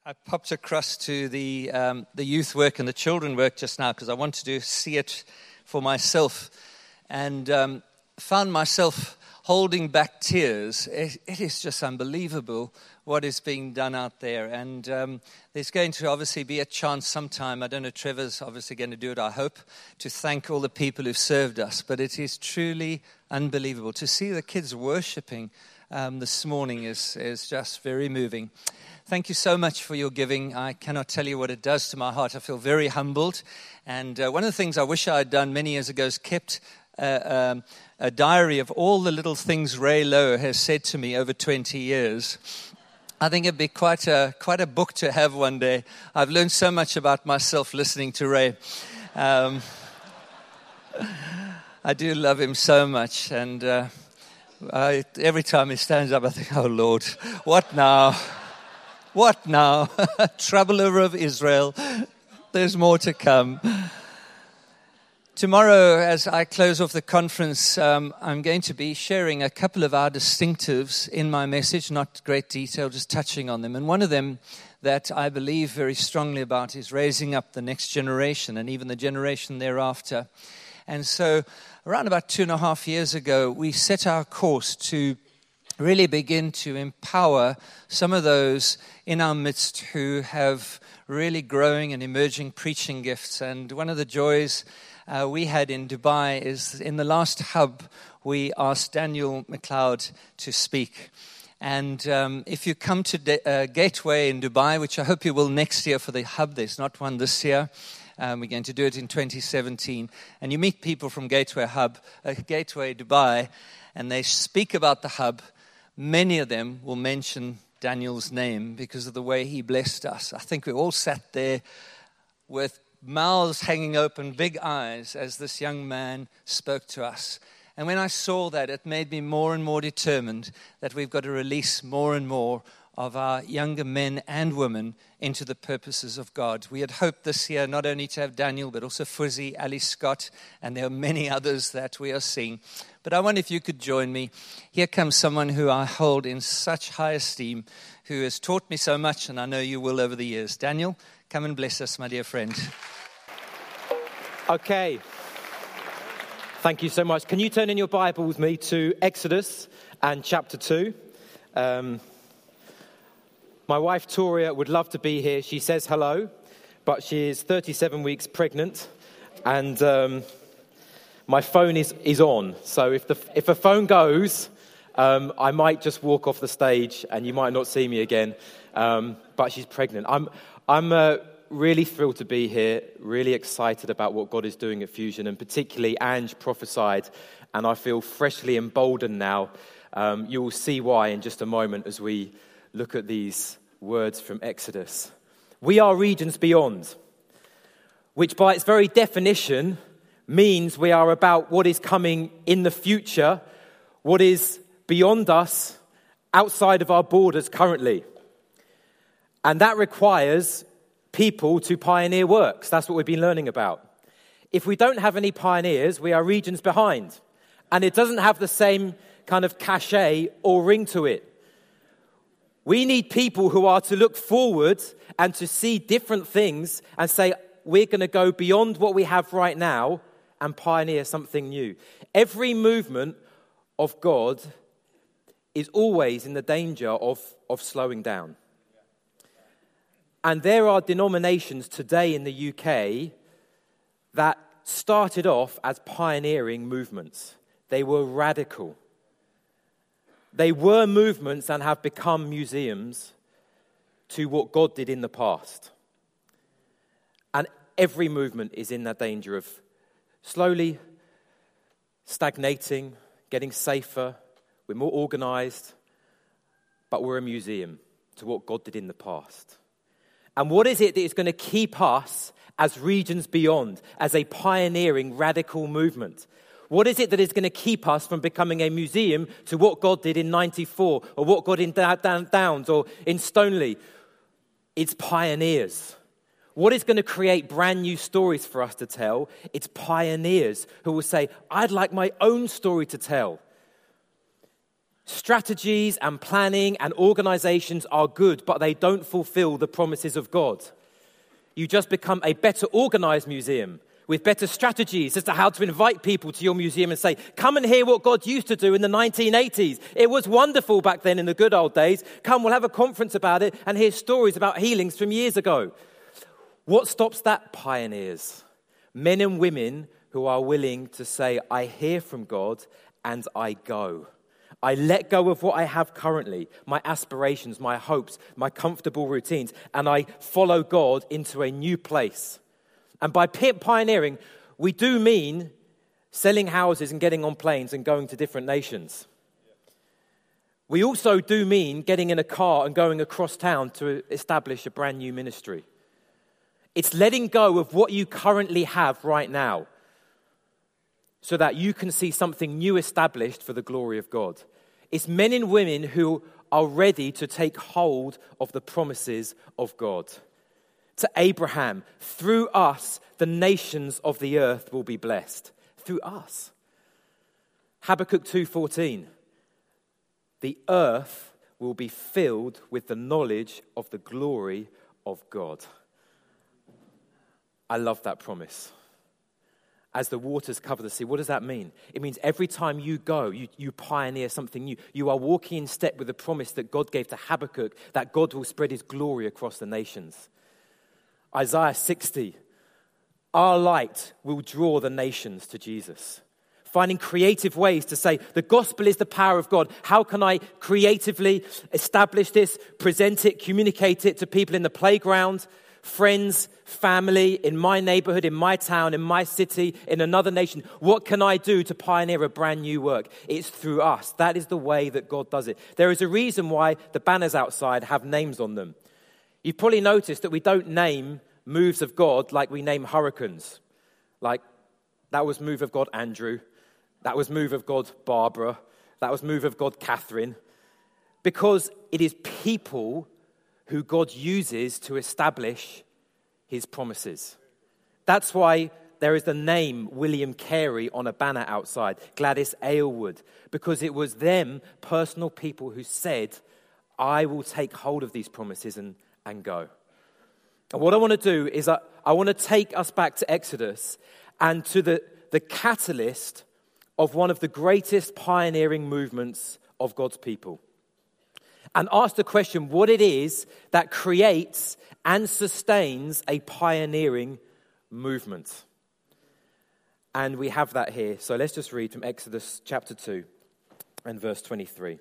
I popped across to the youth work and the children work just now because I wanted to see it for myself, and found myself holding back tears. It is just unbelievable what is being done out there, and there's going to obviously be a chance sometime. I don't know, Trevor's obviously going to do it, I hope, to thank all the people who've served us, but it is truly unbelievable. To see the kids worshiping this morning is just very moving. Thank you so much for your giving. I cannot tell you what it does to my heart. I feel very humbled. And one of the things I wish I had done many years ago is kept a diary of all the little things Ray Lowe has said to me over 20 years. I think it'd be quite a book to have one day. I've learned so much about myself listening to Ray. I do love him so much. And every time he stands up, I think, oh, Lord, what now? What now? Troubler of Israel. There's more to come. Tomorrow, as I close off the conference, I'm going to be sharing a couple of our distinctives in my message, not great detail, just touching on them. And one of them that I believe very strongly about is raising up the next generation and even the generation thereafter. And so around about 2.5 years ago, we set our course to really begin to empower some of those in our midst who have really growing and emerging preaching gifts. And one of the joys we had in Dubai is in the last hub, we asked Daniel McLeod to speak. And if you come to Gateway in Dubai, which I hope you will next year for the hub, there's not one this year. We're going to do it in 2017. And you meet people from Gateway Dubai, and they speak about the hub. Many of them will mention Daniel's name because of the way he blessed us. I think we all sat there with mouths hanging open, big eyes, as this young man spoke to us. And when I saw that, it made me more and more determined that we've got to release more and more of our younger men and women into the purposes of God. We had hoped this year not only to have Daniel, but also Fuzzy, Ali Scott, and there are many others that we are seeing. But I wonder if you could join me. Here comes someone who I hold in such high esteem, who has taught me so much, and I know you will over the years. Daniel, come and bless us, my dear friend. Okay. Thank you so much. Can you turn in your Bible with me to Exodus and chapter 2? My wife, Toria, would love to be here. She says hello, but she is 37 weeks pregnant, and my phone is on. So if a phone goes, I might just walk off the stage, and you might not see me again. But she's pregnant. I'm really thrilled to be here, really excited about what God is doing at Fusion, and particularly Ange prophesied, and I feel freshly emboldened now. You will see why in just a moment as we look at these words from Exodus. We are regions beyond, which by its very definition means we are about what is coming in the future, what is beyond us, outside of our borders currently. And that requires people to pioneer works. That's what we've been learning about. If we don't have any pioneers, we are regions behind. And it doesn't have the same kind of cachet or ring to it. We need people who are to look forward and to see different things and say, we're going to go beyond what we have right now and pioneer something new. Every movement of God is always in the danger of slowing down. And there are denominations today in the UK that started off as pioneering movements. They were radical. They were movements and have become museums to what God did in the past. And every movement is in that danger of slowly stagnating, getting safer. We're more organized, but we're a museum to what God did in the past. And what is it that is going to keep us as regions beyond, as a pioneering radical movement? What is it that is going to keep us from becoming a museum to what God did in 94 or what God did in Downs or in Stoneleigh? It's pioneers. What is going to create brand new stories for us to tell? It's pioneers who will say, I'd like my own story to tell. Strategies and planning and organizations are good, but they don't fulfill the promises of God. You just become a better organized museum with better strategies as to how to invite people to your museum and say, come and hear what God used to do in the 1980s. It was wonderful back then in the good old days. Come, we'll have a conference about it and hear stories about healings from years ago. What stops that? Pioneers. Men and women who are willing to say, I hear from God and I go. I let go of what I have currently, my aspirations, my hopes, my comfortable routines, and I follow God into a new place. And by pioneering, we do mean selling houses and getting on planes and going to different nations. We also do mean getting in a car and going across town to establish a brand new ministry. It's letting go of what you currently have right now so that you can see something new established for the glory of God. It's men and women who are ready to take hold of the promises of God. To Abraham, through us, the nations of the earth will be blessed. Through us. Habakkuk 2:14. The earth will be filled with the knowledge of the glory of God. I love that promise. As the waters cover the sea, what does that mean? It means every time you go, you pioneer something new. You are walking in step with the promise that God gave to Habakkuk, that God will spread his glory across the nations. Isaiah 60, our light will draw the nations to Jesus. Finding creative ways to say, the gospel is the power of God. How can I creatively establish this, present it, communicate it to people in the playground, friends, family, in my neighborhood, in my town, in my city, in another nation? What can I do to pioneer a brand new work? It's through us. That is the way that God does it. There is a reason why the banners outside have names on them. You've probably noticed that we don't name moves of God like we name hurricanes. Like, that was move of God Andrew. That was move of God Barbara. That was move of God Catherine. Because it is people who God uses to establish his promises. That's why there is the name William Carey on a banner outside, Gladys Aylward, because it was them, personal people, who said, I will take hold of these promises and go. And what I want to do is I want to take us back to Exodus and to the catalyst of one of the greatest pioneering movements of God's people. And ask the question what it is that creates and sustains a pioneering movement. And we have that here. So let's just read from Exodus chapter 2 and verse 23.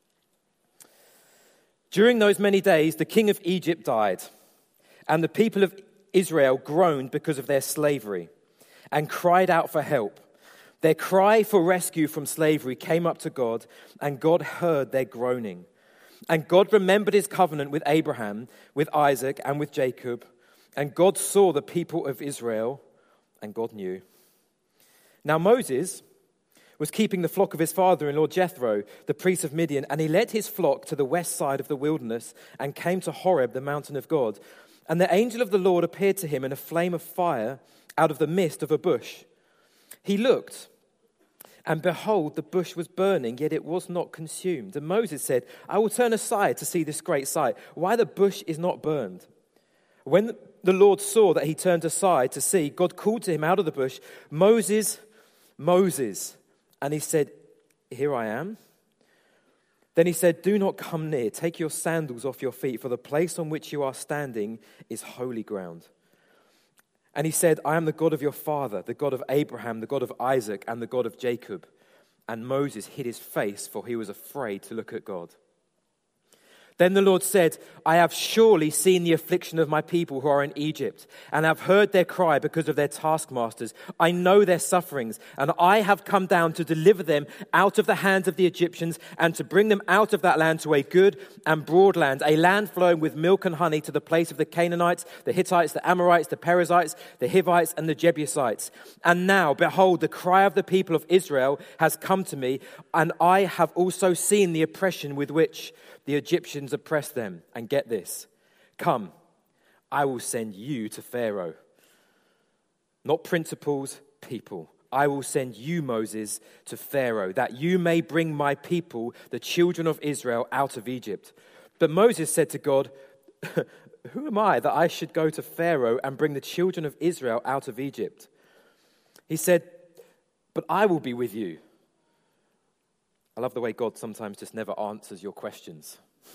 During those many days, the king of Egypt died, and the people of Israel groaned because of their slavery and cried out for help. Their cry for rescue from slavery came up to God, and God heard their groaning. And God remembered his covenant with Abraham, with Isaac, and with Jacob. And God saw the people of Israel, and God knew. Now Moses was keeping the flock of his father-in-law Jethro, the priest of Midian, and he led his flock to the west side of the wilderness and came to Horeb, the mountain of God. And the angel of the Lord appeared to him in a flame of fire out of the midst of a bush. He looked, and behold, the bush was burning, yet it was not consumed. And Moses said, I will turn aside to see this great sight, why the bush is not burned. When the Lord saw that he turned aside to see, God called to him out of the bush, Moses, Moses. And he said, here I am. Then he said, do not come near. Take your sandals off your feet, for the place on which you are standing is holy ground. And he said, I am the God of your father, the God of Abraham, the God of Isaac, and the God of Jacob. And Moses hid his face, for he was afraid to look at God. Then the Lord said, I have surely seen the affliction of my people who are in Egypt, and have heard their cry because of their taskmasters. I know their sufferings, and I have come down to deliver them out of the hands of the Egyptians, and to bring them out of that land to a good and broad land, a land flowing with milk and honey, to the place of the Canaanites, the Hittites, the Amorites, the Perizzites, the Hivites, and the Jebusites. And now, behold, the cry of the people of Israel has come to me, and I have also seen the oppression with which the Egyptians oppressed them. And get this, come, I will send you to Pharaoh. Not principles, people. I will send you, Moses, to Pharaoh, that you may bring my people, the children of Israel, out of Egypt. But Moses said to God, who am I that I should go to Pharaoh and bring the children of Israel out of Egypt? He said, but I will be with you. I love the way God sometimes just never answers your questions.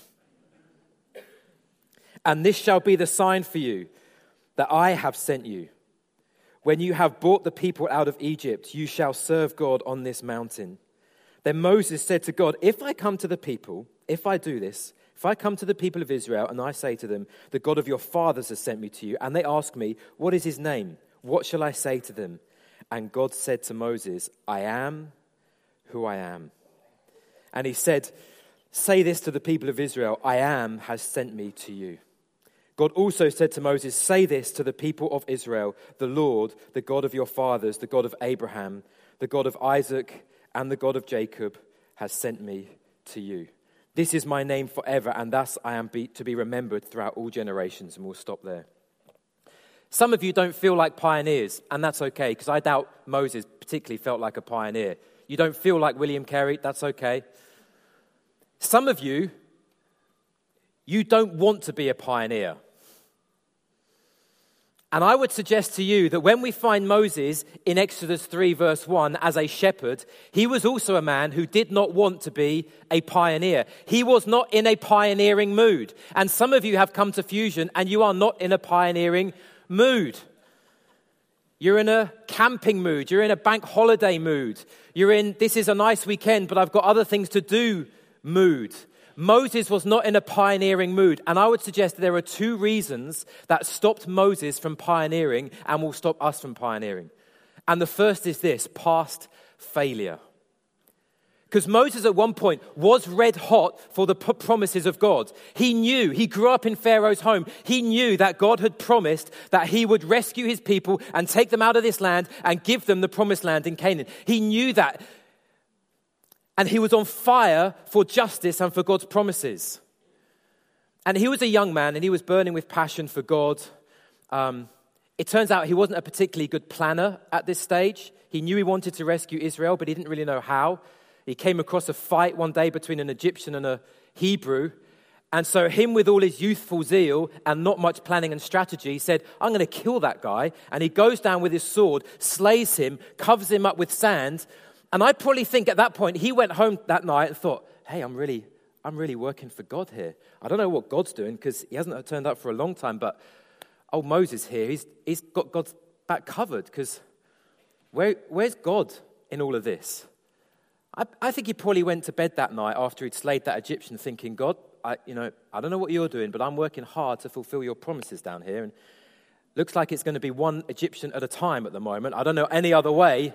And this shall be the sign for you that I have sent you. When you have brought the people out of Egypt, you shall serve God on this mountain. Then Moses said to God, if I come to the people, if I do this, if I come to the people of Israel and I say to them, the God of your fathers has sent me to you, and they ask me, what is his name? What shall I say to them? And God said to Moses, I am who I am. And he said, say this to the people of Israel, I am has sent me to you. God also said to Moses, say this to the people of Israel, the Lord, the God of your fathers, the God of Abraham, the God of Isaac, and the God of Jacob has sent me to you. This is my name forever, and thus I am to be remembered throughout all generations. And we'll stop there. Some of you don't feel like pioneers, and that's okay, because I doubt Moses particularly felt like a pioneer. You don't feel like William Carey, that's okay. Some of you, you don't want to be a pioneer. And I would suggest to you that when we find Moses in Exodus 3 verse 1 as a shepherd, he was also a man who did not want to be a pioneer. He was not in a pioneering mood. And some of you have come to Fusion and you are not in a pioneering mood. You're in a camping mood. You're in a bank holiday mood. You're in, this is a nice weekend, but I've got other things to do mood. Moses was not in a pioneering mood, and I would suggest that there are two reasons that stopped Moses from pioneering and will stop us from pioneering. And the first is this, past failure. Because Moses at one point was red hot for the promises of God. He knew, he grew up in Pharaoh's home. He knew that God had promised that he would rescue his people and take them out of this land and give them the promised land in Canaan. He knew that. And he was on fire for justice and for God's promises. And he was a young man and he was burning with passion for God. It turns out he wasn't a particularly good planner at this stage. He knew he wanted to rescue Israel, but he didn't really know how. He came across a fight one day between an Egyptian and a Hebrew. And so him with all his youthful zeal and not much planning and strategy said, I'm going to kill that guy. And he goes down with his sword, slays him, covers him up with sand. And I probably think at that point, he went home that night and thought, hey, I'm really working for God here. I don't know what God's doing because he hasn't turned up for a long time, but old Moses here, he's got God's back covered because where's God in all of this? I think he probably went to bed that night after he'd slayed that Egyptian thinking, God, I don't know what you're doing, but I'm working hard to fulfill your promises down here. And looks like it's going to be one Egyptian at a time at the moment. I don't know any other way.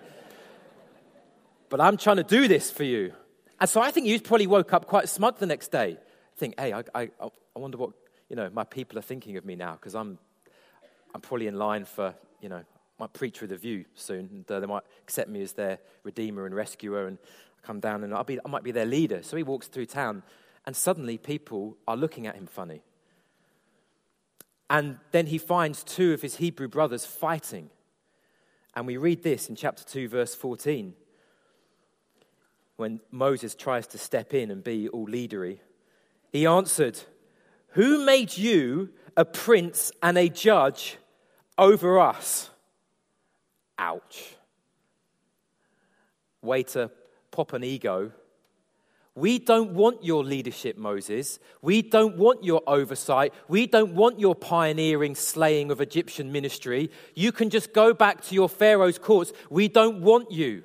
But I'm trying to do this for you. And so I think you probably woke up quite smug the next day. Think, hey, I wonder what, my people are thinking of me now because I'm probably in line for, my preacher of the view soon. And they might accept me as their redeemer and rescuer and come down and I might be their leader. So he walks through town and suddenly people are looking at him funny. And then he finds two of his Hebrew brothers fighting. And we read this in chapter 2, verse 14. When Moses tries to step in and be all leadery, he answered, who made you a prince and a judge over us? Ouch. Way to pop an ego. We don't want your leadership, Moses. We don't want your oversight. We don't want your pioneering slaying of Egyptian ministry. You can just go back to your Pharaoh's courts. We don't want you.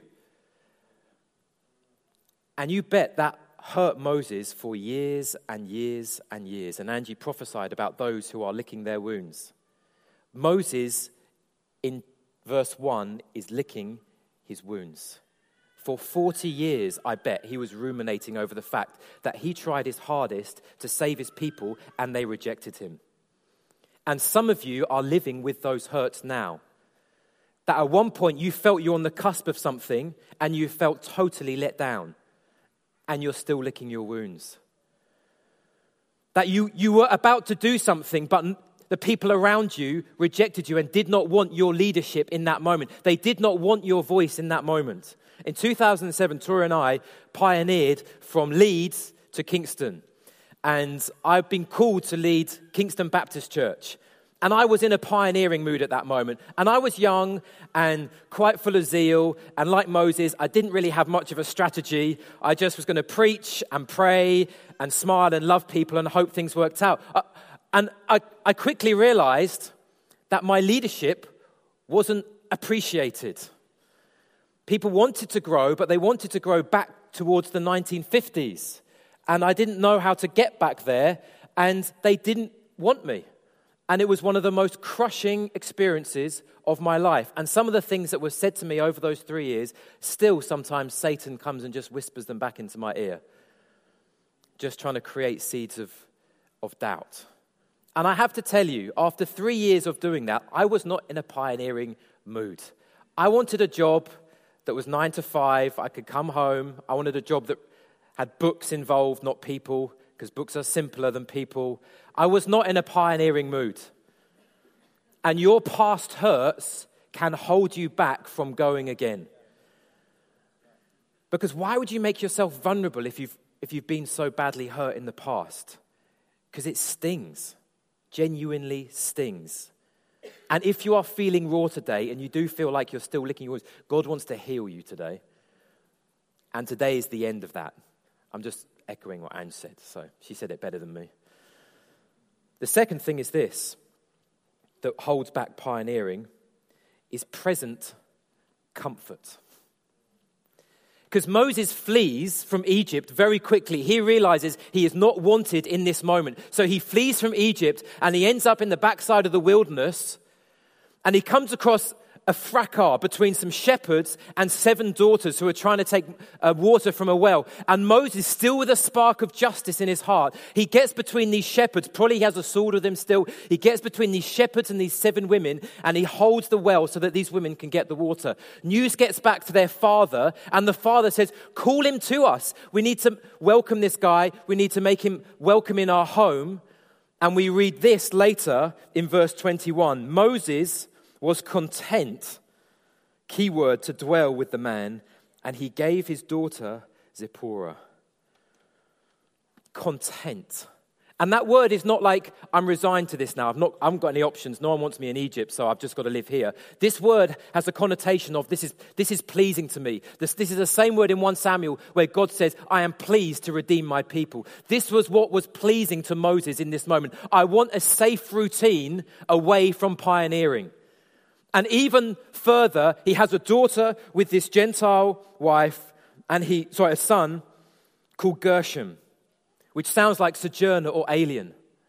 And you bet that hurt Moses for years and years and years. And Angie prophesied about those who are licking their wounds. Moses, in verse 1, is licking his wounds. For 40 years, I bet, he was ruminating over the fact that he tried his hardest to save his people and they rejected him. And some of you are living with those hurts now. That at one point you felt you're on the cusp of something and you felt totally let down. And you're still licking your wounds. That you were about to do something, but the people around you rejected you and did not want your leadership in that moment. They did not want your voice in that moment. In 2007, Tori and I pioneered from Leeds to Kingston. And I've been called to lead Kingston Baptist Church. And I was in a pioneering mood at that moment. And I was young and quite full of zeal. And like Moses, I didn't really have much of a strategy. I just was going to preach and pray and smile and love people and hope things worked out. And I quickly realized that my leadership wasn't appreciated. People wanted to grow, but they wanted to grow back towards the 1950s. And I didn't know how to get back there, and they didn't want me. And it was one of the most crushing experiences of my life. And some of the things that were said to me over those 3 years, still sometimes Satan comes and just whispers them back into my ear, just trying to create seeds of doubt. And I have to tell you, after 3 years of doing that, I was not in a pioneering mood. I wanted a job that was 9 to 5. I could come home. I wanted a job that had books involved, not people, because books are simpler than people. I was not in a pioneering mood. And your past hurts can hold you back from going again. Because why would you make yourself vulnerable if you've been so badly hurt in the past? Because it stings, genuinely stings. And if you are feeling raw today and you do feel like you're still licking your wounds, God wants to heal you today. And today is the end of that. I'm just echoing what Ange said, so she said it better than me. The second thing is this, that holds back pioneering, is present comfort. Because Moses flees from Egypt very quickly. He realizes he is not wanted in this moment. So he flees from Egypt and he ends up in the backside of the wilderness, and he comes across a fracas between some shepherds and 7 daughters who are trying to take water from a well. And Moses, still with a spark of justice in his heart, he gets between these shepherds. Probably he has a sword with him still. He gets between these shepherds and these 7 women, and he holds the well so that these women can get the water. News gets back to their father, and the father says, call him to us. We need to welcome this guy. We need to make him welcome in our home. And we read this later in verse 21. Moses was content, keyword, to dwell with the man, and he gave his daughter Zipporah. Content. And that word is not like, I'm resigned to this now. I haven't got any options. No one wants me in Egypt, so I've just got to live here. This word has a connotation of this is pleasing to me. This is the same word in 1 Samuel where God says, I am pleased to redeem my people. This was what was pleasing to Moses in this moment. I want a safe routine away from pioneering. And even further, he has a daughter with this Gentile wife, and a son called Gershom, which sounds like sojourner or alien.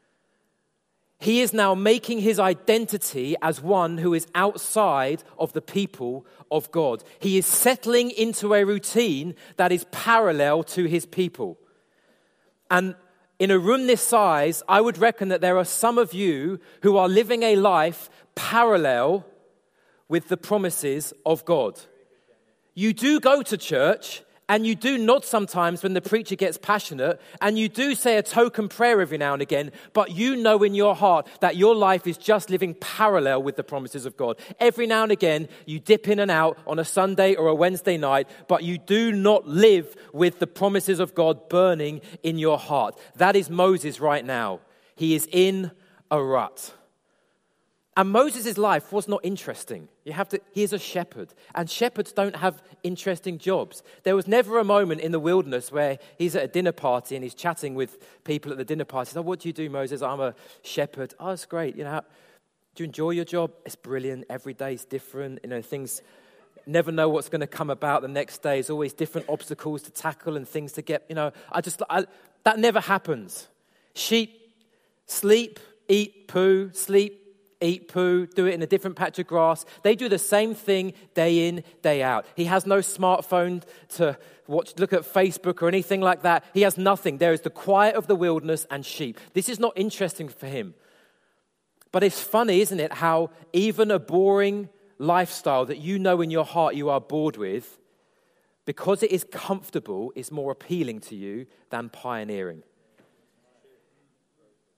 He is now making his identity as one who is outside of the people of God. He is settling into a routine that is parallel to his people. And in a room this size, I would reckon that there are some of you who are living a life parallel with the promises of God. You do go to church, and you do nod sometimes when the preacher gets passionate, and you do say a token prayer every now and again, but you know in your heart that your life is just living parallel with the promises of God. Every now and again, you dip in and out on a Sunday or a Wednesday night, but you do not live with the promises of God burning in your heart. That is Moses right now. He is in a rut. And Moses' life was not interesting. He is a shepherd, and shepherds don't have interesting jobs. There was never a moment in the wilderness where he's at a dinner party and he's chatting with people at the dinner party. He says, what do you do, Moses? I'm a shepherd. Oh, it's great. Do you enjoy your job? It's brilliant. Every day is different. Things, never know what's going to come about the next day. There's always different obstacles to tackle and things to get, that never happens. Sheep sleep, eat, poo, sleep, eat poo, do it in a different patch of grass. They do the same thing day in, day out. He has no smartphone to look at Facebook or anything like that. He has nothing. There is the quiet of the wilderness and sheep. This is not interesting for him. But it's funny, isn't it, how even a boring lifestyle that you know in your heart you are bored with, because it is comfortable, is more appealing to you than pioneering.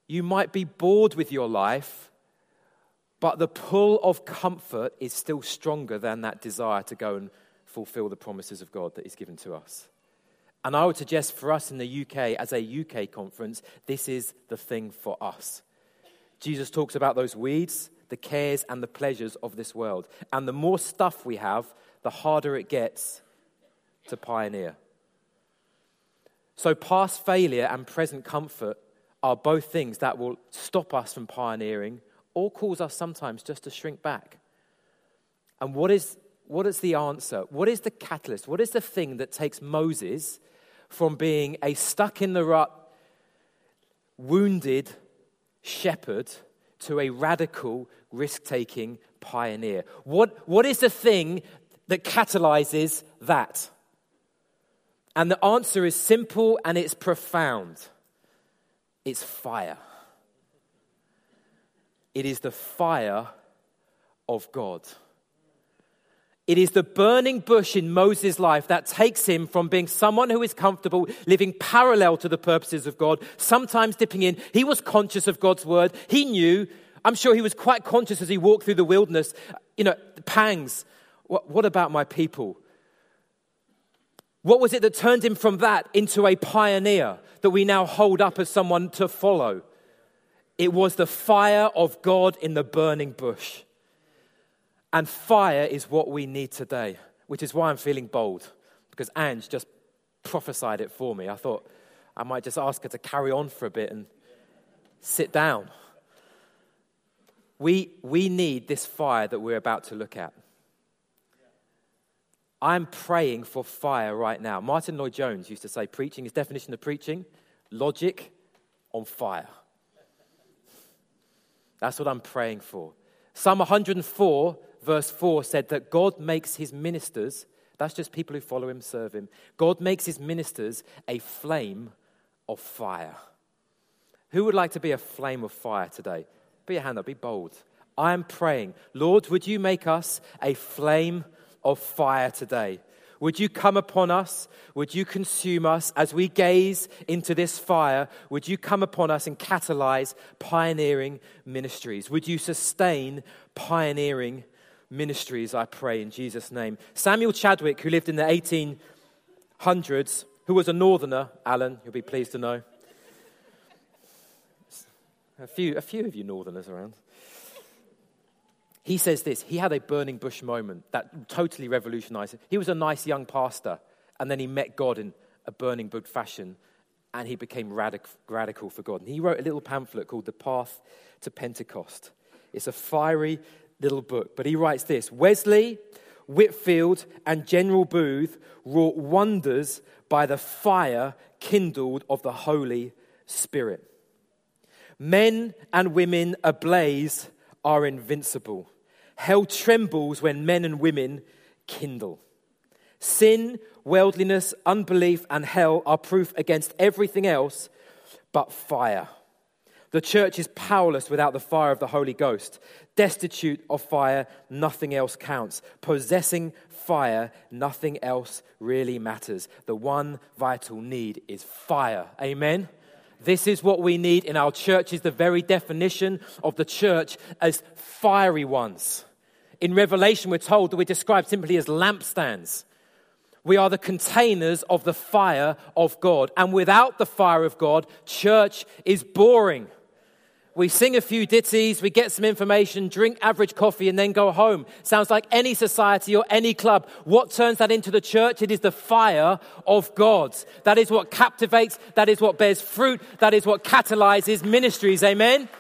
You might be bored with your life, but the pull of comfort is still stronger than that desire to go and fulfill the promises of God that He's given to us. And I would suggest for us in the UK, as a UK conference, this is the thing for us. Jesus talks about those weeds, the cares and the pleasures of this world. And the more stuff we have, the harder it gets to pioneer. So past failure and present comfort are both things that will stop us from pioneering or cause us sometimes just to shrink back. And what is the answer? What is the catalyst? What is the thing that takes Moses from being a stuck-in-the-rut, wounded shepherd to a radical, risk-taking pioneer? What is the thing that catalyzes that? And the answer is simple and it's profound. It's fire. It is the fire of God. It is the burning bush in Moses' life that takes him from being someone who is comfortable, living parallel to the purposes of God, sometimes dipping in. He was conscious of God's word. He knew, I'm sure he was quite conscious as he walked through the wilderness, pangs. What about my people? What was it that turned him from that into a pioneer that we now hold up as someone to follow? It was the fire of God in the burning bush. And fire is what we need today, which is why I'm feeling bold, because Ange just prophesied it for me. I thought I might just ask her to carry on for a bit and sit down. We need this fire that we're about to look at. I'm praying for fire right now. Martin Lloyd-Jones used to say preaching, his definition of preaching, logic on fire. That's what I'm praying for. Psalm 104 verse 4 said that God makes his ministers, that's just people who follow him, serve him. God makes his ministers a flame of fire. Who would like to be a flame of fire today? Put your hand up, be bold. I am praying, Lord, would you make us a flame of fire today? Would you come upon us? Would you consume us as we gaze into this fire? Would you come upon us and catalyze pioneering ministries? Would you sustain pioneering ministries, I pray in Jesus' name. Samuel Chadwick, who lived in the 1800s, who was a northerner, Alan, you'll be pleased to know. A few of you northerners around. He says this, he had a burning bush moment that totally revolutionized him. He was a nice young pastor, and then he met God in a burning bush fashion, and he became radical for God. And he wrote a little pamphlet called The Path to Pentecost. It's a fiery little book, but he writes this: Wesley, Whitefield, and General Booth wrought wonders by the fire kindled of the Holy Spirit. Men and women ablaze are invincible. Hell trembles when men and women kindle. Sin, worldliness, unbelief, and hell are proof against everything else but fire. The church is powerless without the fire of the Holy Ghost. Destitute of fire, nothing else counts. Possessing fire, nothing else really matters. The one vital need is fire. Amen? This is what we need in our churches, the very definition of the church as fiery ones. In Revelation, we're told that we're described simply as lampstands. We are the containers of the fire of God. And without the fire of God, church is boring. We sing a few ditties, we get some information, drink average coffee, and then go home. Sounds like any society or any club. What turns that into the church? It is the fire of God. That is what captivates, that is what bears fruit, that is what catalyzes ministries. Amen?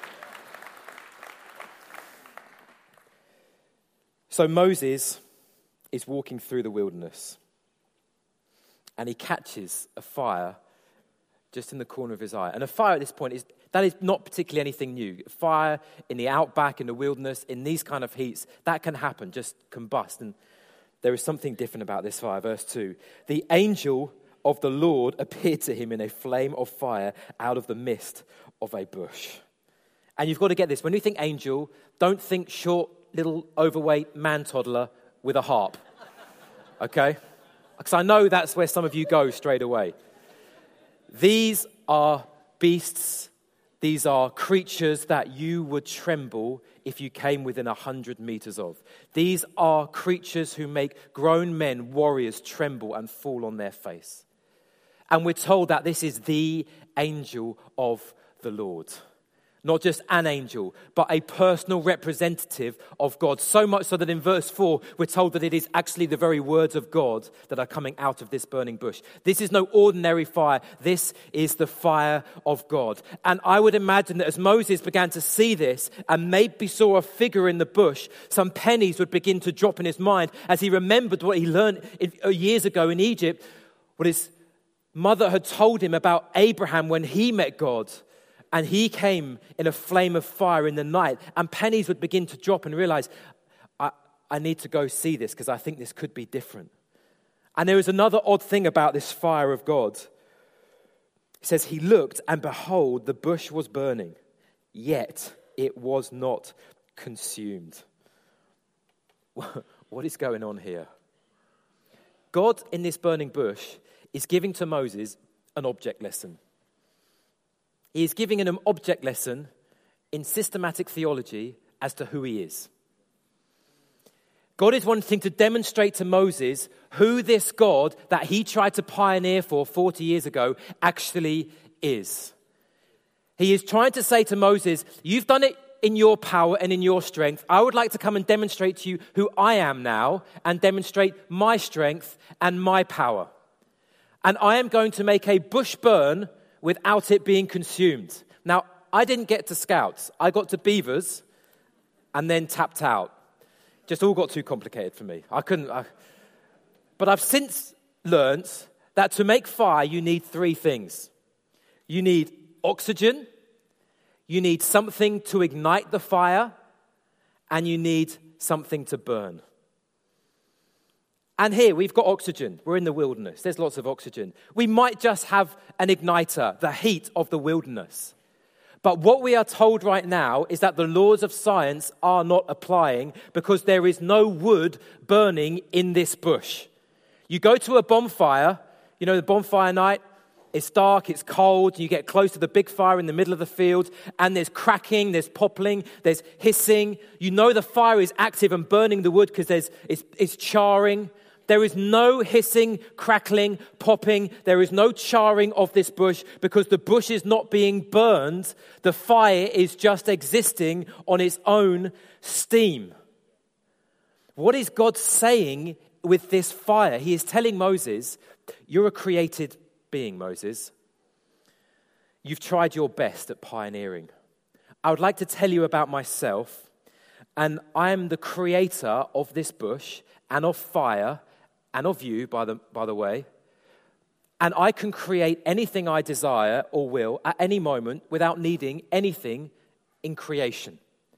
So Moses is walking through the wilderness, and he catches a fire just in the corner of his eye. And a fire at this point is not particularly anything new. Fire in the outback, in the wilderness, in these kind of heats, that can happen, just combust. And there is something different about this fire. Verse 2, the angel of the Lord appeared to him in a flame of fire out of the midst of a bush. And you've got to get this. When you think angel, don't think short, little, overweight man toddler with a harp. Okay? Because I know that's where some of you go straight away. These are beasts These are creatures that you would tremble if you came within 100 meters of. These are creatures who make grown men, warriors, tremble and fall on their face. And we're told that this is the angel of the Lord. Not just an angel, but a personal representative of God. So much so that in verse 4, we're told that it is actually the very words of God that are coming out of this burning bush. This is no ordinary fire. This is the fire of God. And I would imagine that as Moses began to see this and maybe saw a figure in the bush, some pennies would begin to drop in his mind as he remembered what he learned years ago in Egypt, what his mother had told him about Abraham when he met God. And he came in a flame of fire in the night. And pennies would begin to drop and realize, I need to go see this because I think this could be different. And there is another odd thing about this fire of God. It says, he looked and behold, the bush was burning, yet it was not consumed. What is going on here? God in this burning bush is giving to Moses an object lesson. He is giving an object lesson in systematic theology as to who he is. God is wanting to demonstrate to Moses who this God that he tried to pioneer for 40 years ago actually is. He is trying to say to Moses, you've done it in your power and in your strength. I would like to come and demonstrate to you who I am now and demonstrate my strength and my power. And I am going to make a bush burn without it being consumed. Now, I didn't get to Scouts. I got to Beavers and then tapped out. Just all got too complicated for me. But I've since learned that to make fire, you need three things. You need oxygen, you need something to ignite the fire, and you need something to burn. And here we've got oxygen. We're in the wilderness. There's lots of oxygen. We might just have an igniter, the heat of the wilderness. But what we are told right now is that the laws of science are not applying because there is no wood burning in this bush. You go to a bonfire, you know, the bonfire night, it's dark, it's cold, you get close to the big fire in the middle of the field, and there's cracking, there's popping, there's hissing. You know the fire is active and burning the wood because it's charring. There is no hissing, crackling, popping. There is no charring of this bush because the bush is not being burned. The fire is just existing on its own steam. What is God saying with this fire? He is telling Moses, you're a created being, Moses. You've tried your best at pioneering. I would like to tell you about myself, and I am the creator of this bush and of fire and of you, by the way, and I can create anything I desire or will at any moment without needing anything in creation.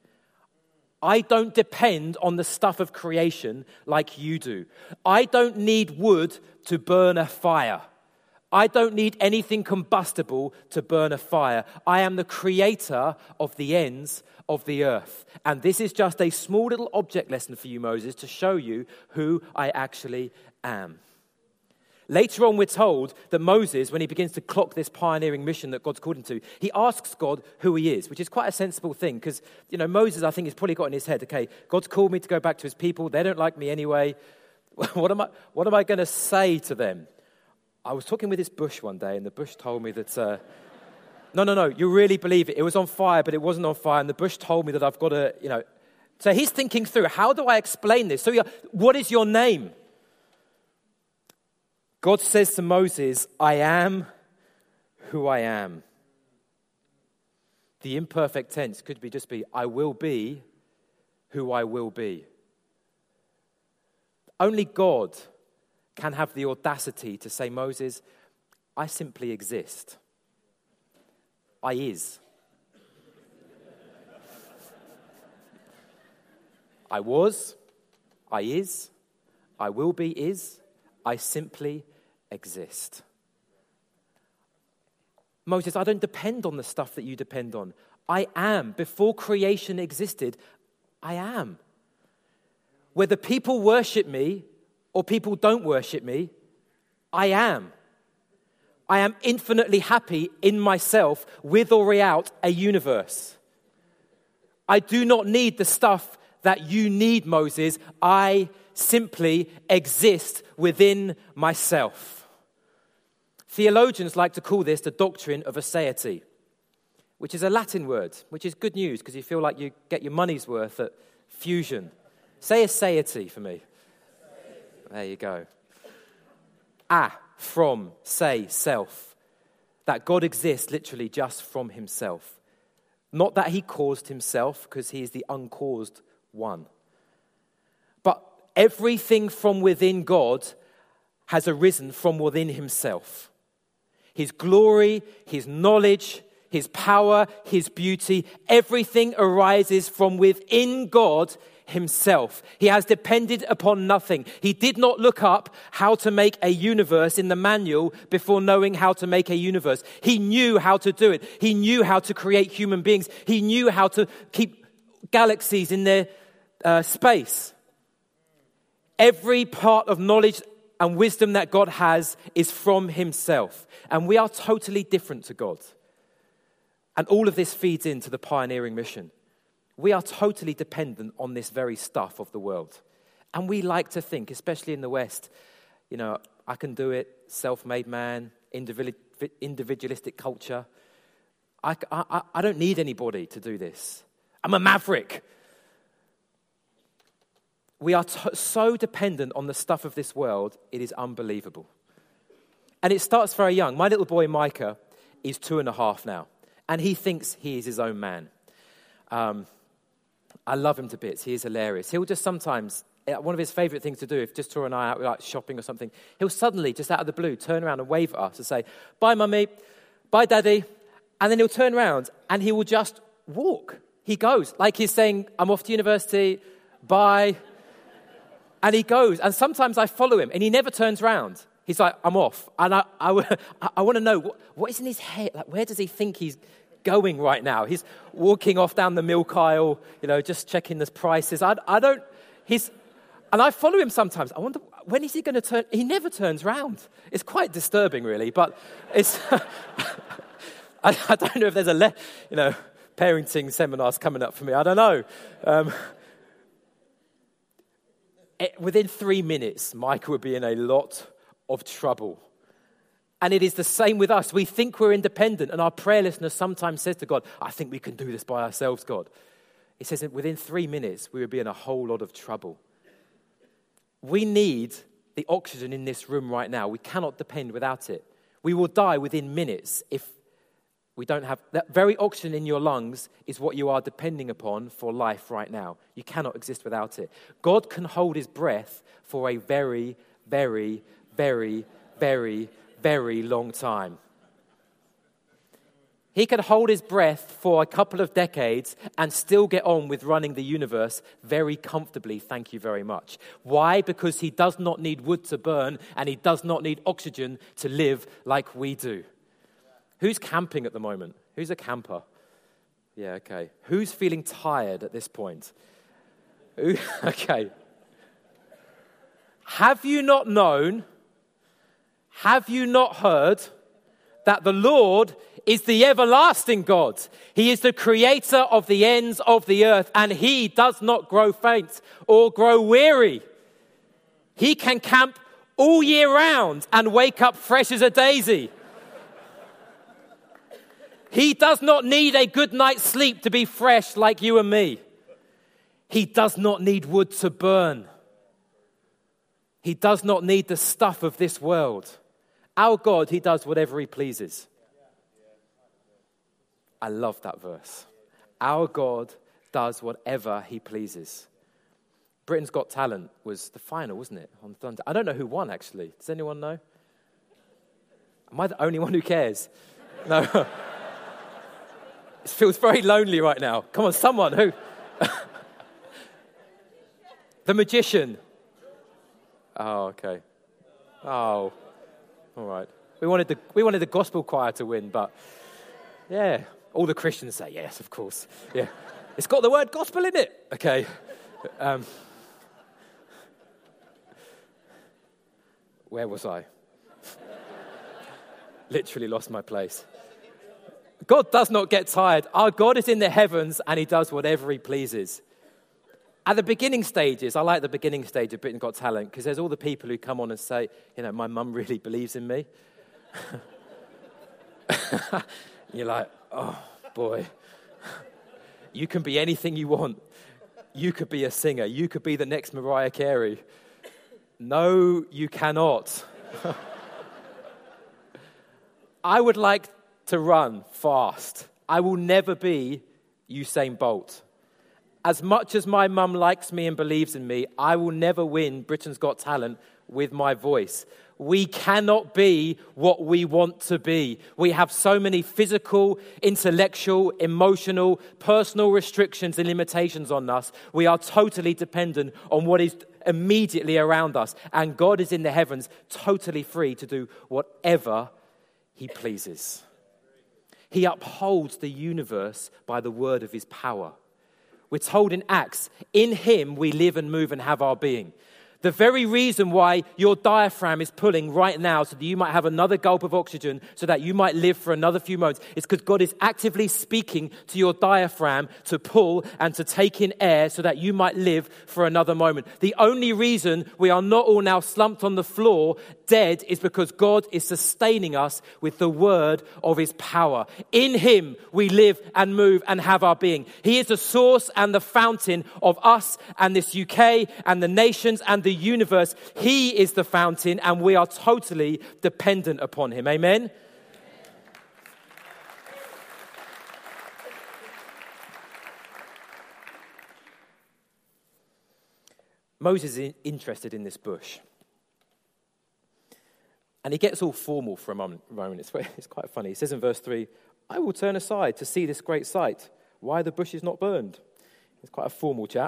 I don't depend on the stuff of creation like you do. I don't need wood to burn a fire. I don't need anything combustible to burn a fire. I am the creator of the ends of the earth. And this is just a small little object lesson for you, Moses, to show you who I actually am. Later on, we're told that Moses, when he begins to clock this pioneering mission that God's called him to, he asks God who he is, which is quite a sensible thing because, you know, Moses, I think, has probably got in his head, okay, God's called me to go back to his people. They don't like me anyway. What am I going to say to them? I was talking with this bush one day, and the bush told me that, no, you really believe it. It was on fire, but it wasn't on fire, and the bush told me that I've got to, you know. So he's thinking through, how do I explain this? So what is your name? God says to Moses, I am who I am. The imperfect tense could just be, I will be who I will be. Only God can have the audacity to say, Moses, I simply exist. I is. I was, I is, I will be is, I simply exist. Moses, I don't depend on the stuff that you depend on. I am. Before creation existed, I am. Whether people worship me or people don't worship me, I am. I am infinitely happy in myself with or without a universe. I do not need the stuff that you need, Moses. I simply exist within myself. Theologians like to call this the doctrine of aseity, which is a Latin word, which is good news because you feel like you get your money's worth at Fusion. Say aseity for me. There you go. From, say, self. That God exists literally just from himself. Not that he caused himself, because he is the uncaused one. But everything from within God has arisen from within himself. His glory, his knowledge, his power, his beauty, everything arises from within God himself. He has depended upon nothing. He did not look up how to make a universe in the manual before knowing how to make a universe. He knew how to do it. He knew how to create human beings. He knew how to keep galaxies in their space. Every part of knowledge and wisdom that God has is from himself. And we are totally different to God. And all of this feeds into the pioneering mission. We are totally dependent on this very stuff of the world. And we like to think, especially in the West, I can do it, self-made man, individualistic culture. I don't need anybody to do this. I'm a maverick. We are so dependent on the stuff of this world, it is unbelievable. And it starts very young. My little boy Micah is 2.5 now, and he thinks he is his own man. I love him to bits. He is hilarious. He'll just sometimes, one of his favorite things to do, if just Tora and I are out like shopping or something, he'll suddenly, just out of the blue, turn around and wave at us and say, "Bye, Mummy. Bye, Daddy." And then he'll turn around and he will just walk. He goes, like he's saying, "I'm off to university. Bye." And he goes. And sometimes I follow him and he never turns around. He's like, "I'm off." And I want to know, what is in his head? Like, where does he think he's going right now? He's walking off down the milk aisle, just checking the prices. And I follow him sometimes. I wonder, when is he going to turn? He never turns around. It's quite disturbing, really, but it's, I don't know if there's parenting seminars coming up for me. I don't know. Within 3 minutes, Micah would be in a lot of trouble. And it is the same with us. We think we're independent, and our prayerlessness sometimes says to God, "I think we can do this by ourselves, God." He says that within 3 minutes, we would be in a whole lot of trouble. We need the oxygen in this room right now. We cannot depend without it. We will die within minutes if we don't have... That very oxygen in your lungs is what you are depending upon for life right now. You cannot exist without it. God can hold his breath for a very, very, very, very, very long time. He can hold his breath for a couple of decades and still get on with running the universe very comfortably, thank you very much. Why? Because he does not need wood to burn and he does not need oxygen to live like we do. Who's camping at the moment? Who's a camper? Yeah, okay. Who's feeling tired at this point? Okay. Have you not known? Have you not heard that the Lord is the everlasting God? He is the creator of the ends of the earth, and he does not grow faint or grow weary. He can camp all year round and wake up fresh as a daisy. He does not need a good night's sleep to be fresh like you and me. He does not need wood to burn. He does not need the stuff of this world. Our God, he does whatever he pleases. I love that verse. Our God does whatever he pleases. Britain's Got Talent was the final, wasn't it? On Thunder. I don't know who won, actually. Does anyone know? Am I the only one who cares? No. It feels very lonely right now. Come on, someone who... The Magician. Oh, okay. Oh, all right. We wanted the gospel choir to win, but yeah, all the Christians say yes, of course. Yeah, it's got the word gospel in it. Okay. Where was I? Literally lost my place. God does not get tired. Our God is in the heavens and he does whatever he pleases. At the beginning stages, I like the beginning stage of Britain's Got Talent because there's all the people who come on and say, my mum really believes in me. You're like, oh boy, you can be anything you want. You could be a singer. You could be the next Mariah Carey. No, you cannot. I would like to run fast. I will never be Usain Bolt. As much as my mum likes me and believes in me, I will never win Britain's Got Talent with my voice. We cannot be what we want to be. We have so many physical, intellectual, emotional, personal restrictions and limitations on us. We are totally dependent on what is immediately around us. And God is in the heavens, totally free to do whatever he pleases. He upholds the universe by the word of his power. We're told in Acts, in him we live and move and have our being. The very reason why your diaphragm is pulling right now so that you might have another gulp of oxygen, so that you might live for another few moments, is because God is actively speaking to your diaphragm to pull and to take in air so that you might live for another moment. The only reason we are not all now slumped on the floor dead is because God is sustaining us with the word of his power. In him we live and move and have our being. He is the source and the fountain of us and this UK and the nations and the universe. He is the fountain and we are totally dependent upon him. Amen? Moses is interested in this bush. And he gets all formal for a moment. It's quite funny. He says in verse 3, I will turn aside to see this great sight. Why the bush is not burned. He's quite a formal chap.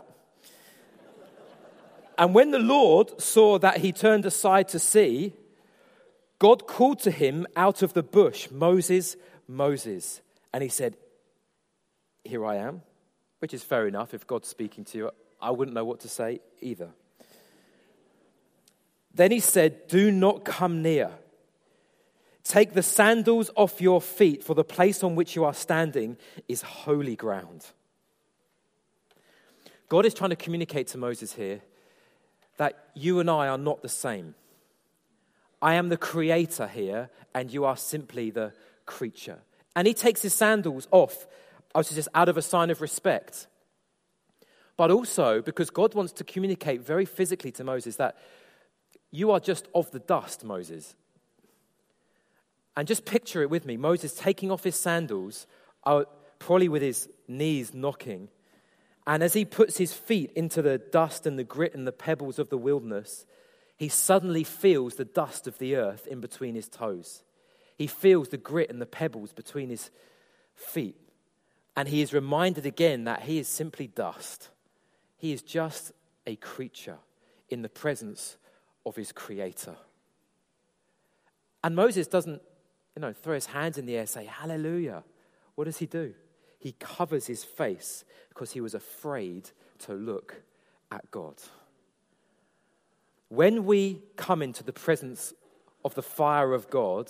And when the Lord saw that he turned aside to see, God called to him out of the bush, Moses, Moses. And he said, here I am. Which is fair enough. If God's speaking to you, I wouldn't know what to say either. Then he said, do not come near. Take the sandals off your feet, for the place on which you are standing is holy ground. God is trying to communicate to Moses here that you and I are not the same. I am the creator here, and you are simply the creature. And he takes his sandals off, just out of a sign of respect. But also because God wants to communicate very physically to Moses that you are just of the dust, Moses. And just picture it with me. Moses taking off his sandals, probably with his knees knocking. And as he puts his feet into the dust and the grit and the pebbles of the wilderness, he suddenly feels the dust of the earth in between his toes. He feels the grit and the pebbles between his feet. And he is reminded again that he is simply dust. He is just a creature in the presence of his creator. And Moses doesn't, throw his hands in the air, say, hallelujah. What does he do? He covers his face because he was afraid to look at God. When we come into the presence of the fire of God,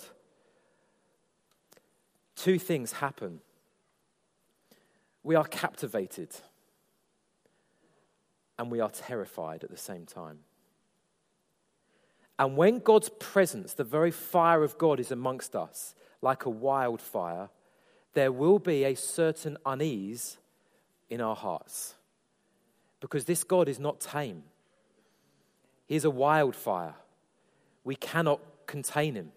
two things happen. We are captivated and we are terrified at the same time. And when God's presence, the very fire of God, is amongst us, like a wildfire, there will be a certain unease in our hearts. Because this God is not tame. He is a wildfire. We cannot contain him.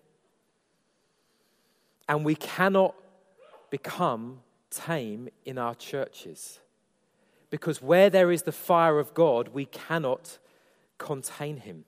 And we cannot become tame in our churches. Because where there is the fire of God, we cannot contain him.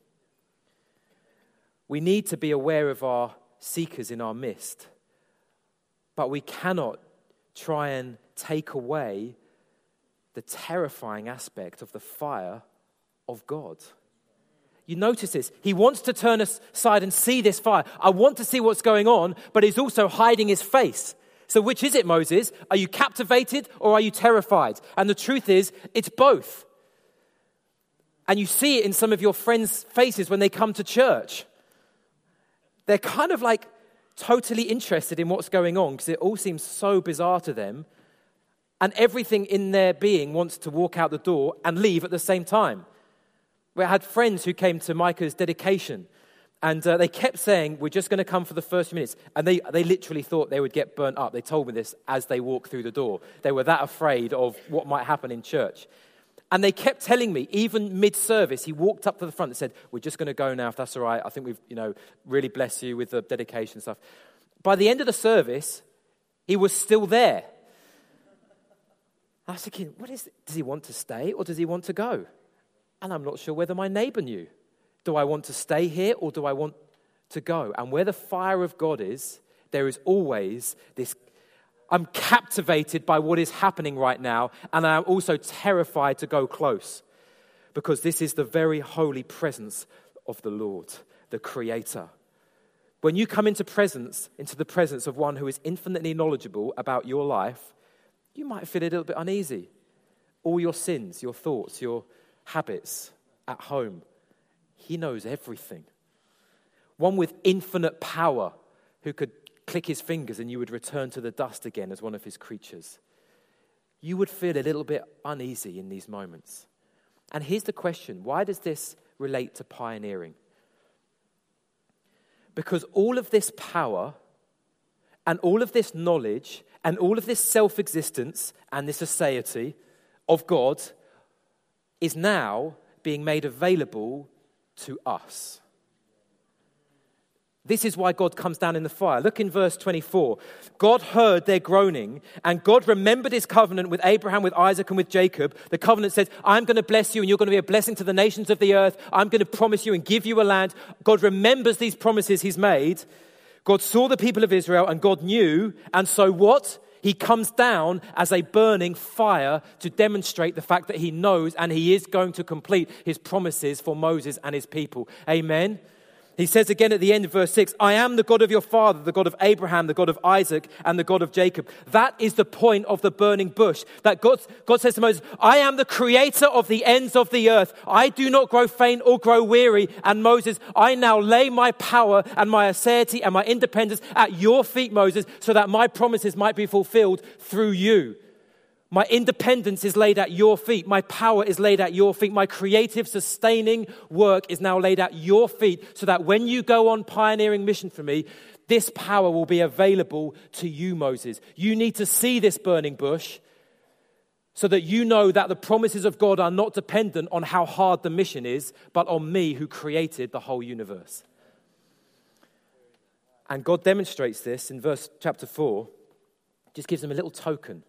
We need to be aware of our seekers in our midst, but we cannot try and take away the terrifying aspect of the fire of God. You notice this. He wants to turn aside and see this fire. I want to see what's going on, but he's also hiding his face. So which is it, Moses? Are you captivated or are you terrified? And the truth is, it's both. And you see it in some of your friends' faces when they come to church. They're kind of like totally interested in what's going on because it all seems so bizarre to them. And everything in their being wants to walk out the door and leave at the same time. We had friends who came to Micah's dedication, and they kept saying, we're just going to come for the first few minutes. And they literally thought they would get burnt up. They told me this as they walked through the door. They were that afraid of what might happen in church. And they kept telling me, even mid-service, he walked up to the front and said, we're just going to go now, if that's all right. I think we've, really blessed you with the dedication stuff. By the end of the service, he was still there. I was thinking, does he want to stay or does he want to go? And I'm not sure whether my neighbor knew. Do I want to stay here or do I want to go? And where the fire of God is, there is always this. I'm captivated by what is happening right now, and I'm also terrified to go close because this is the very holy presence of the Lord, the Creator. When you come into the presence of one who is infinitely knowledgeable about your life, you might feel a little bit uneasy. All your sins, your thoughts, your habits at home. He knows everything. One with infinite power who could click his fingers and you would return to the dust again as one of his creatures. You would feel a little bit uneasy in these moments. And here's the question. Why does this relate to pioneering? Because all of this power and all of this knowledge and all of this self-existence and this aseity of God is now being made available to us. This is why God comes down in the fire. Look in verse 24. God heard their groaning, and God remembered his covenant with Abraham, with Isaac, and with Jacob. The covenant says, I'm going to bless you, and you're going to be a blessing to the nations of the earth. I'm going to promise you and give you a land. God remembers these promises he's made. God saw the people of Israel, and God knew. And so what? He comes down as a burning fire to demonstrate the fact that he knows and he is going to complete his promises for Moses and his people. Amen. He says again at the end of verse 6, I am the God of your father, the God of Abraham, the God of Isaac, and the God of Jacob. That is the point of the burning bush. That God says to Moses, I am the creator of the ends of the earth. I do not grow faint or grow weary. And Moses, I now lay my power and my aseity and my independence at your feet, Moses, so that my promises might be fulfilled through you. My independence is laid at your feet. My power is laid at your feet. My creative, sustaining work is now laid at your feet so that when you go on pioneering mission for me, this power will be available to you, Moses. You need to see this burning bush so that you know that the promises of God are not dependent on how hard the mission is, but on me who created the whole universe. And God demonstrates this in chapter 4, just gives them a little token.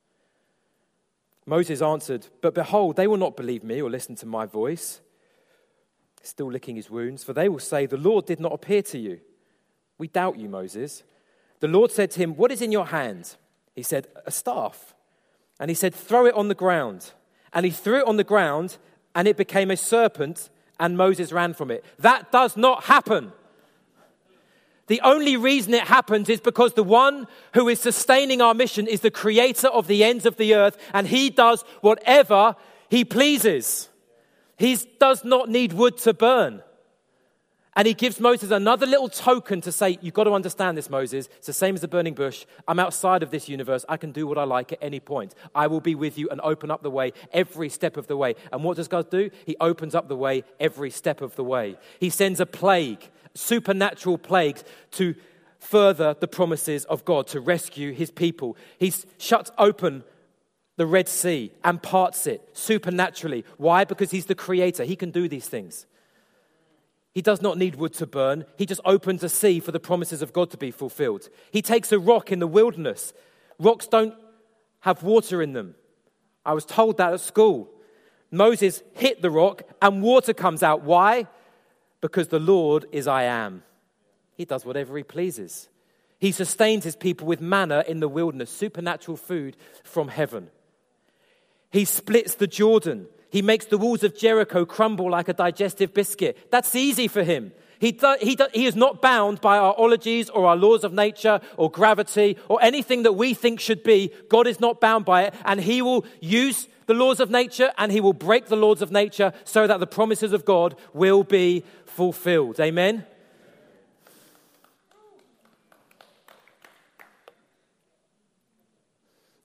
Moses answered, but behold, they will not believe me or listen to my voice. Still licking his wounds, for they will say, the Lord did not appear to you. We doubt you, Moses. The Lord said to him, what is in your hand? He said, a staff. And he said, throw it on the ground. And he threw it on the ground, and it became a serpent, and Moses ran from it. That does not happen. The only reason it happens is because the one who is sustaining our mission is the creator of the ends of the earth, and he does whatever he pleases. He does not need wood to burn. And he gives Moses another little token to say, you've got to understand this, Moses. It's the same as the burning bush. I'm outside of this universe. I can do what I like at any point. I will be with you and open up the way every step of the way. And what does God do? He opens up the way every step of the way. He sends a plague, supernatural plagues, to further the promises of God, to rescue his people. He shuts open the Red Sea and parts it supernaturally. Why? Because he's the creator. He can do these things. He does not need wood to burn. He just opens a sea for the promises of God to be fulfilled. He takes a rock in the wilderness. Rocks don't have water in them. I was told that at school. Moses hit the rock and water comes out. Why? Because the Lord is I am. He does whatever he pleases. He sustains his people with manna in the wilderness, supernatural food from heaven. He splits the Jordan. He makes the walls of Jericho crumble like a digestive biscuit. That's easy for him. He is not bound by our ologies or our laws of nature or gravity or anything that we think should be. God is not bound by it, and he will use the laws of nature and he will break the laws of nature so that the promises of God will be fulfilled. Amen?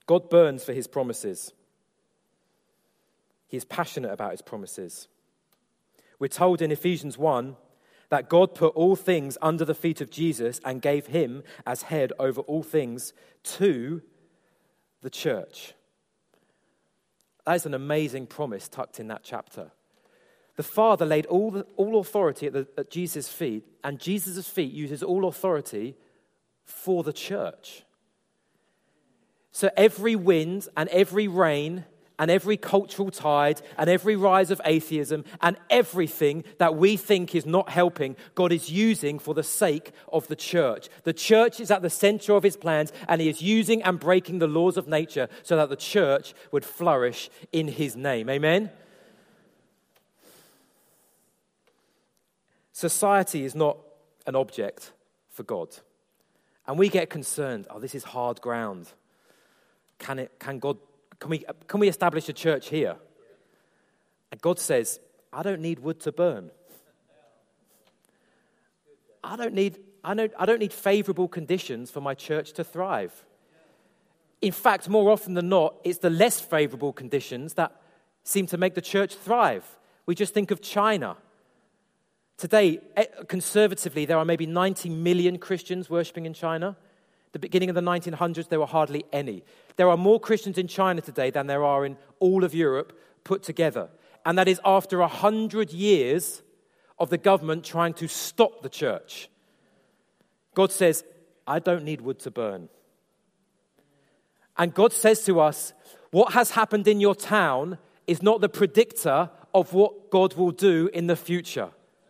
God burns for his promises. He is passionate about his promises. We're told in Ephesians 1 that God put all things under the feet of Jesus and gave him as head over all things to the church. That is an amazing promise tucked in that chapter. The Father laid all authority at Jesus' feet, and Jesus' feet uses all authority for the church. So every wind and every rain and every cultural tide and every rise of atheism and everything that we think is not helping, God is using for the sake of the church. The church is at the center of his plans, and he is using and breaking the laws of nature so that the church would flourish in his name. Amen? Society is not an object for God. And we get concerned, this is hard ground. Can we establish a church here? And God says, I don't need wood to burn. I don't need favorable conditions for my church to thrive. In fact, more often than not, it's the less favorable conditions that seem to make the church thrive. We just think of China. Today, conservatively, there are maybe 90 million Christians worshipping in China. The beginning of the 1900s, there were hardly any. There are more Christians in China today than there are in all of Europe put together. And that is after 100 years of the government trying to stop the church. God says, I don't need wood to burn. And God says to us, what has happened in your town is not the predictor of what God will do in the future.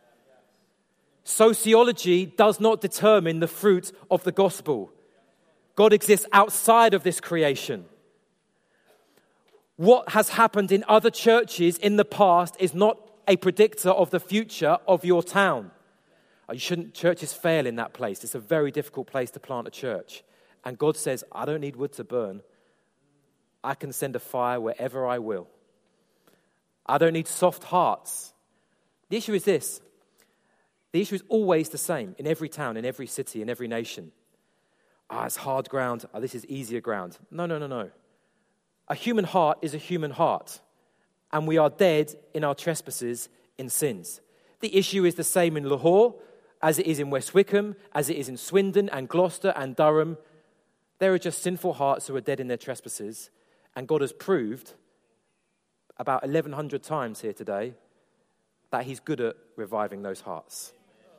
Sociology does not determine the fruit of the gospel. God exists outside of this creation. What has happened in other churches in the past is not a predictor of the future of your town. Churches fail in that place. It's a very difficult place to plant a church. And God says, I don't need wood to burn. I can send a fire wherever I will. I don't need soft hearts. The issue is this. The issue is always the same in every town, in every city, in every nation. It's hard ground. This is easier ground. No. A human heart is a human heart. And we are dead in our trespasses in sins. The issue is the same in Lahore, as it is in West Wickham, as it is in Swindon and Gloucester and Durham. There are just sinful hearts who are dead in their trespasses. And God has proved about 1,100 times here today that he's good at reviving those hearts.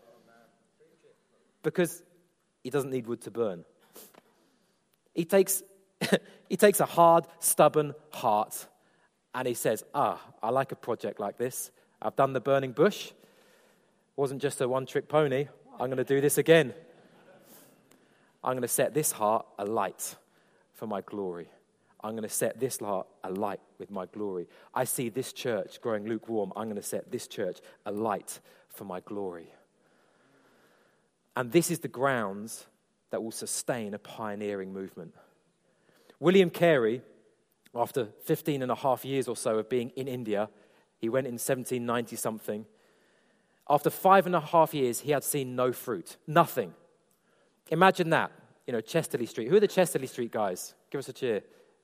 Because he doesn't need wood to burn. He takes a hard, stubborn heart and he says, I like a project like this. I've done the burning bush. It wasn't just a one-trick pony. I'm going to do this again. I'm going to set this heart alight for my glory. I'm going to set this heart alight with my glory. I see this church growing lukewarm. I'm going to set this church alight for my glory. And this is the grounds that will sustain a pioneering movement. William Carey, after 15 and a half years or so of being in India, he went in 1790-something. After 5.5 years, he had seen no fruit, nothing. Imagine that, Chesterley Street. Who are the Chesterley Street guys? Give us a cheer.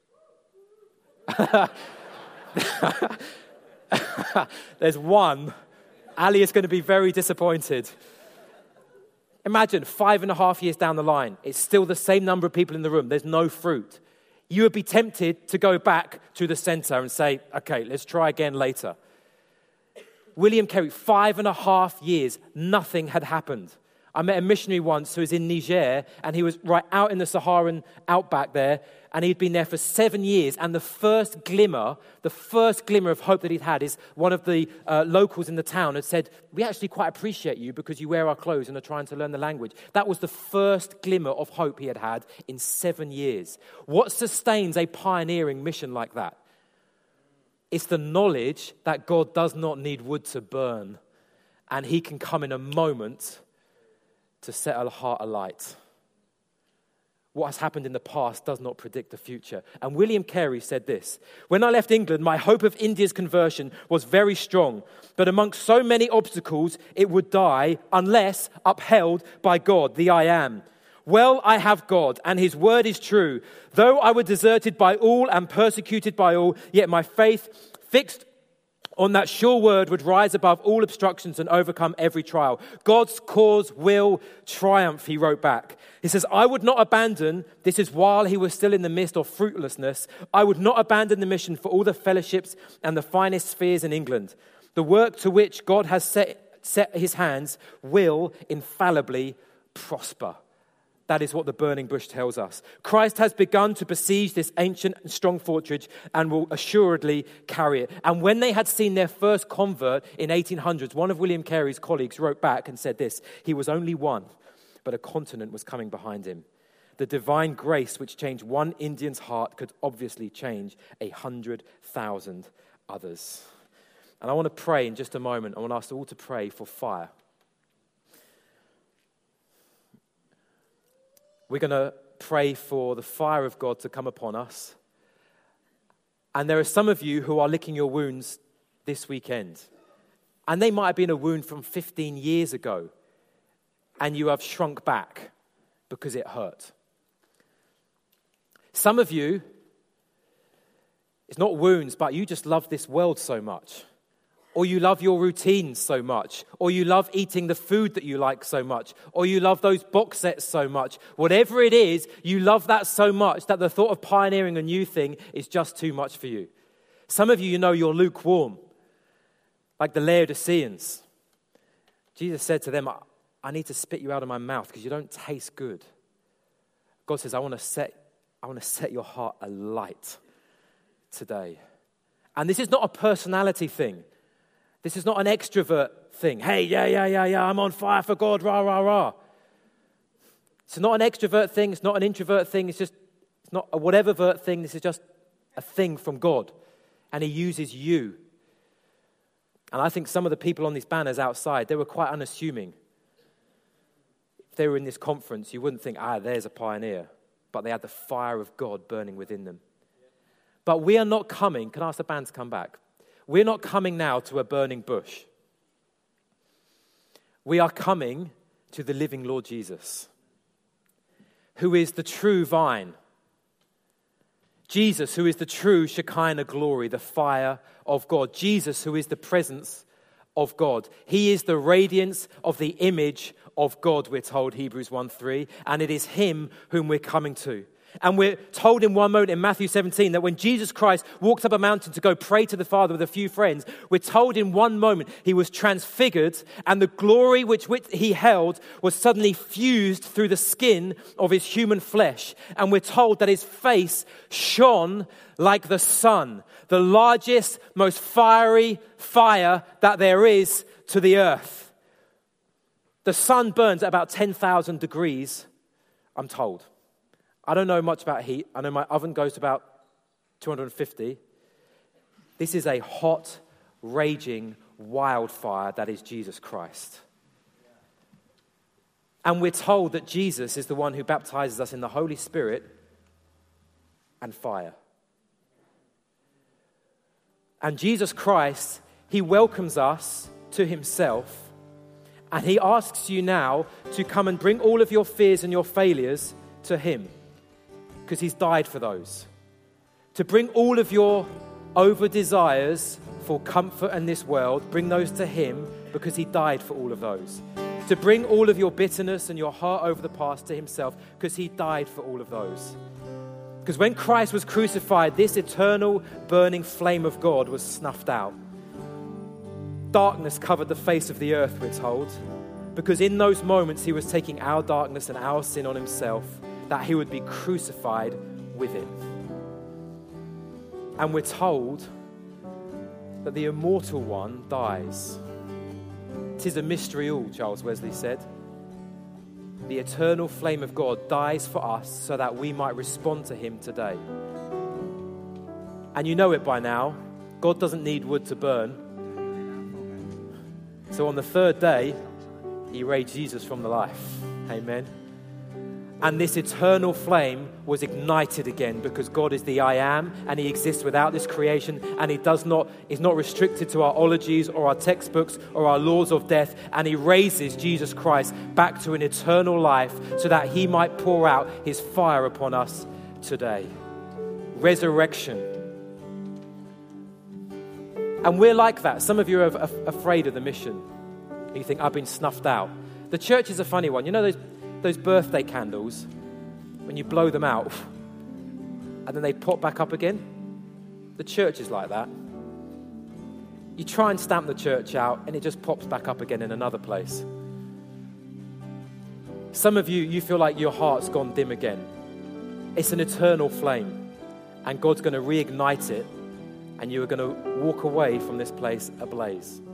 There's one. Ali is going to be very disappointed. Imagine 5.5 years down the line, it's still the same number of people in the room. There's no fruit. You would be tempted to go back to the center and say, okay, let's try again later. William Carey, 5.5 years, nothing had happened. I met a missionary once who was in Niger, and he was right out in the Saharan outback there, and he'd been there for 7 years, and the first glimmer of hope that he'd had is one of the locals in the town had said, we actually quite appreciate you because you wear our clothes and are trying to learn the language. That was the first glimmer of hope he had had in 7 years. What sustains a pioneering mission like that? It's the knowledge that God does not need wood to burn, and he can come in a moment to set a heart alight. What has happened in the past does not predict the future. And William Carey said this: when I left England, my hope of India's conversion was very strong, but amongst so many obstacles, it would die unless upheld by God, the I Am. Well, I have God, and his word is true. Though I were deserted by all and persecuted by all, yet my faith, fixed on that sure word, would rise above all obstructions and overcome every trial. God's cause will triumph, he wrote back. He says, I would not abandon, this is while he was still in the midst of fruitlessness, I would not abandon the mission for all the fellowships and the finest spheres in England. The work to which God has set his hands will infallibly prosper. That is what the burning bush tells us. Christ has begun to besiege this ancient and strong fortress and will assuredly carry it. And when they had seen their first convert in 1800s, one of William Carey's colleagues wrote back and said this, he was only one, but a continent was coming behind him. The divine grace which changed one Indian's heart could obviously change 100,000 others. And I want to pray in just a moment. I want to ask all to pray for fire. We're going to pray for the fire of God to come upon us. And there are some of you who are licking your wounds this weekend. And they might have been a wound from 15 years ago. And you have shrunk back because it hurt. Some of you, it's not wounds, but you just love this world so much. Or you love your routines so much. Or you love eating the food that you like so much. Or you love those box sets so much. Whatever it is, you love that so much that the thought of pioneering a new thing is just too much for you. Some of you, you're lukewarm. Like the Laodiceans. Jesus said to them, I need to spit you out of my mouth because you don't taste good. God says, I want to set your heart alight today. And this is not a personality thing. This is not an extrovert thing. Hey, yeah, I'm on fire for God, rah, rah, rah. It's not an extrovert thing. It's not an introvert thing. It's not a whatever-vert thing. This is just a thing from God. And he uses you. And I think some of the people on these banners outside, they were quite unassuming. If they were in this conference, you wouldn't think, there's a pioneer. But they had the fire of God burning within them. But we are not coming. Can I ask the band to come back? We're not coming now to a burning bush. We are coming to the living Lord Jesus, who is the true vine. Jesus, who is the true Shekinah glory, the fire of God. Jesus, who is the presence of God. He is the radiance of the image of God, we're told, Hebrews 1:3, and it is him whom we're coming to. And we're told in one moment in Matthew 17 that when Jesus Christ walked up a mountain to go pray to the Father with a few friends, we're told in one moment he was transfigured and the glory which he held was suddenly fused through the skin of his human flesh. And we're told that his face shone like the sun, the largest, most fiery fire that there is to the earth. The sun burns at about 10,000 degrees, I'm told. I don't know much about heat. I know my oven goes to about 250. This is a hot, raging wildfire that is Jesus Christ. And we're told that Jesus is the one who baptizes us in the Holy Spirit and fire. And Jesus Christ, he welcomes us to himself. And he asks you now to come and bring all of your fears and your failures to him. Because he's died for those. To bring all of your over-desires for comfort in this world, bring those to him because he died for all of those. To bring all of your bitterness and your heart over the past to himself because he died for all of those. Because when Christ was crucified, this eternal burning flame of God was snuffed out. Darkness covered the face of the earth, we're told. Because in those moments he was taking our darkness and our sin on himself, that he would be crucified with it. And we're told that the immortal one dies. "'Tis a mystery all," Charles Wesley said. The eternal flame of God dies for us so that we might respond to him today. And you know it by now. God doesn't need wood to burn. So on the third day, he raised Jesus from the life. Amen. And this eternal flame was ignited again because God is the I am, and he exists without this creation, and is not restricted to our ologies or our textbooks or our laws of death, and he raises Jesus Christ back to an eternal life so that he might pour out his fire upon us today. Resurrection. And we're like that. Some of you are afraid of the mission. You think, I've been snuffed out. The church is a funny one. You know those birthday candles, when you blow them out and then they pop back up again? The church is like that. You try and stamp the church out and it just pops back up again in another place. Some of you feel like your heart's gone dim again. It's an eternal flame, and God's going to reignite it, and you are going to walk away from this place ablaze.